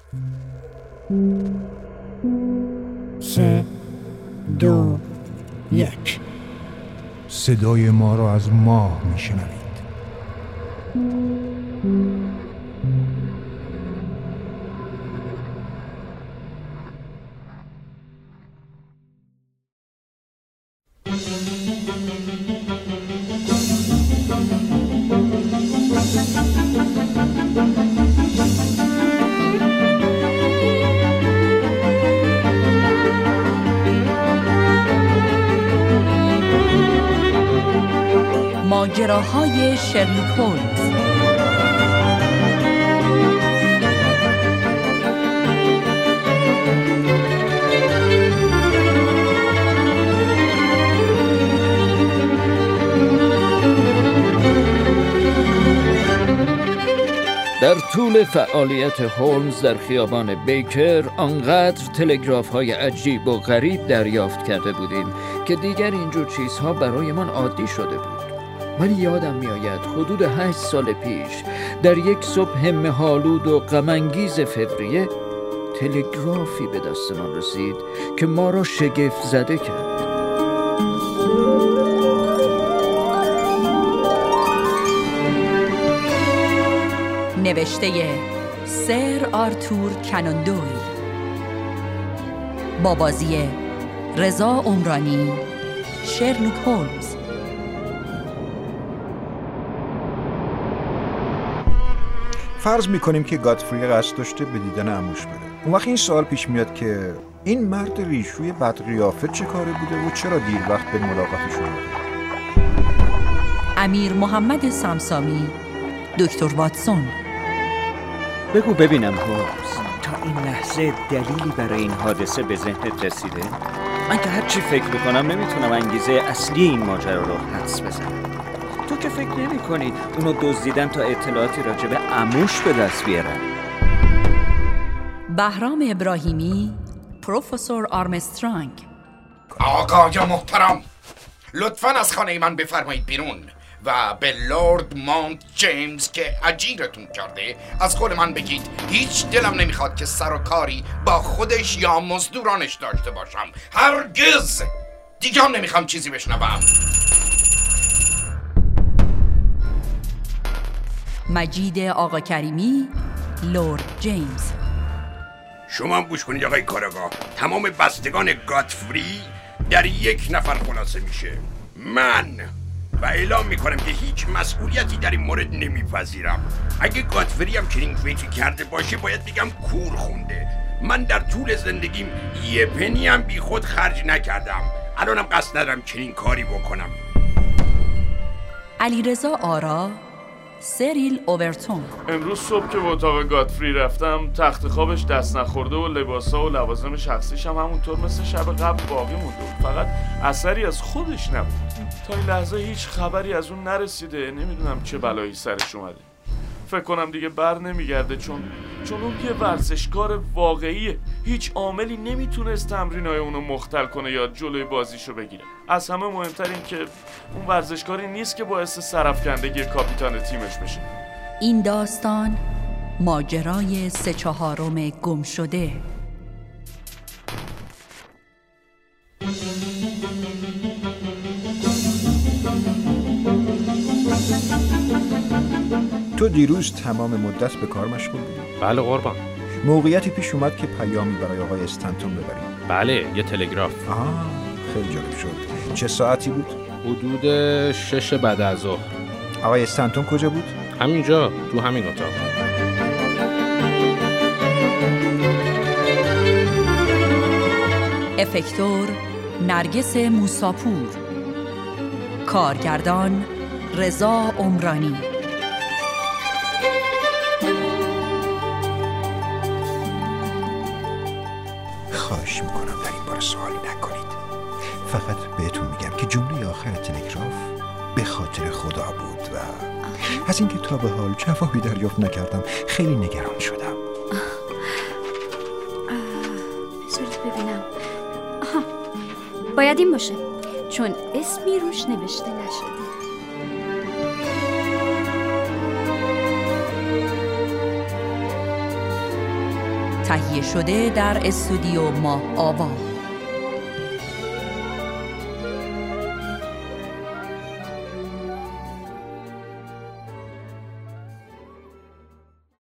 3 2 1. صدای ما را از ماه میشنوید. ماجراهای شرلوک هولمز. در طول فعالیت هولمز در خیابان بیکر آنقدر تلگراف‌های عجیب و غریب دریافت کرده بودیم که دیگر اینجور چیزها برایمان عادی شده بود. ولی یادم میآید حدود 8 سال پیش در یک صبح مه‌آلود و غم‌انگیز فوریه تلگرافی به دستمان رسید که ما را شگفت زده کرد. نوشته سر آرتور کنان دویل با بازی رضا عمرانی، شرلوک هولمز. فرض میکنیم که گاتفری قصد داشته به دیدن عموش بره. اون وقت این سوال پیش میاد که این مرد ریشوی بدقیافه چه کاره بوده و چرا دیر وقت به ملاقاتشون اومده؟ امیر محمد سمسامی، دکتر واتسون. بگو ببینم هولمز، تا این لحظه دلیلی برای این حادثه به ذهنت رسیده؟ من که هر چی فکر میکنم نمیتونم انگیزه اصلی این ماجرا رو حدس بزنم. تو که فکر نمی کنی اونو دزدیدن تا اطلاعاتی راجع به عموش به دست بیارن؟ بهرام ابراهیمی، پروفسور آرمسترانگ. آقای محترم، لطفاً از خانه من بفرمایید بیرون و به لورد مانت جیمز که اجیرتون کرده از قول من بگید هیچ دلم نمیخواد که سر و کاری با خودش یا مزدورانش داشته باشم. هرگز دیگه هم نمیخوام چیزی بشنوم. مجید آقا کریمی، لورد جیمز. شما هم گوش کنید آقای کاراگاه، تمام بستگان گاتفری در یک نفر خلاصه میشه، من، و اعلام میکنم که هیچ مسئولیتی در این مورد نمیپذیرم. اگه گاتفری هم چنین فکری کرده باشه باید بگم کور خونده. من در طول زندگیم یه پنی هم بی خود خرج نکردم، الانم قصد ندارم چنین کاری بکنم. علیرضا آرا، سریل اوورتون. امروز صبح که به اتاق گاتفری رفتم تخت خوابش دست نخورده و لباسا و لوازم شخصیش هم همونطور مثل شب قبل باقی مونده، فقط اثری از خودش نبود. تا این لحظه هیچ خبری از اون نرسیده، نمیدونم چه بلایی سرش اومده. فکر کنم دیگه بر نمیگرده چون اون یه ورزشکار واقعیه. هیچ عاملی نمیتونست تمرینای اونو مختل کنه یا جلوی بازیشو بگیره. از همه مهمتر این که اون ورزشکاری نیست که باعث سرافکندگی کاپیتان تیمش بشه. این داستان ماجرای 3/4 گم شده. تو دیروز تمام مدت به کار مشغول بودی؟ بله قربان. موقعیتی پیش اومد که پیامی برای آقای استنتون ببریم؟ بله، یه تلگراف. خیلی جالب شد. چه ساعتی بود؟ حدود 6 بعد از ظهر. آقای استنتون کجا بود؟ همینجا، تو همین اتاق. افکتور نرگس موساپور، کارگردان رضا عمرانی. خواهش میکنم در این باره سوالی نکنید. فقط بهتون میگم که جمله آخر تلگراف به خاطر خدا بود و از اینکه تا به حال جوابی دریافت نکردم خیلی نگران شدم. بذارید ببینم. باید این باشه چون اسمی روش نوشته نشده. تهیه شده در استودیو ماه آوا.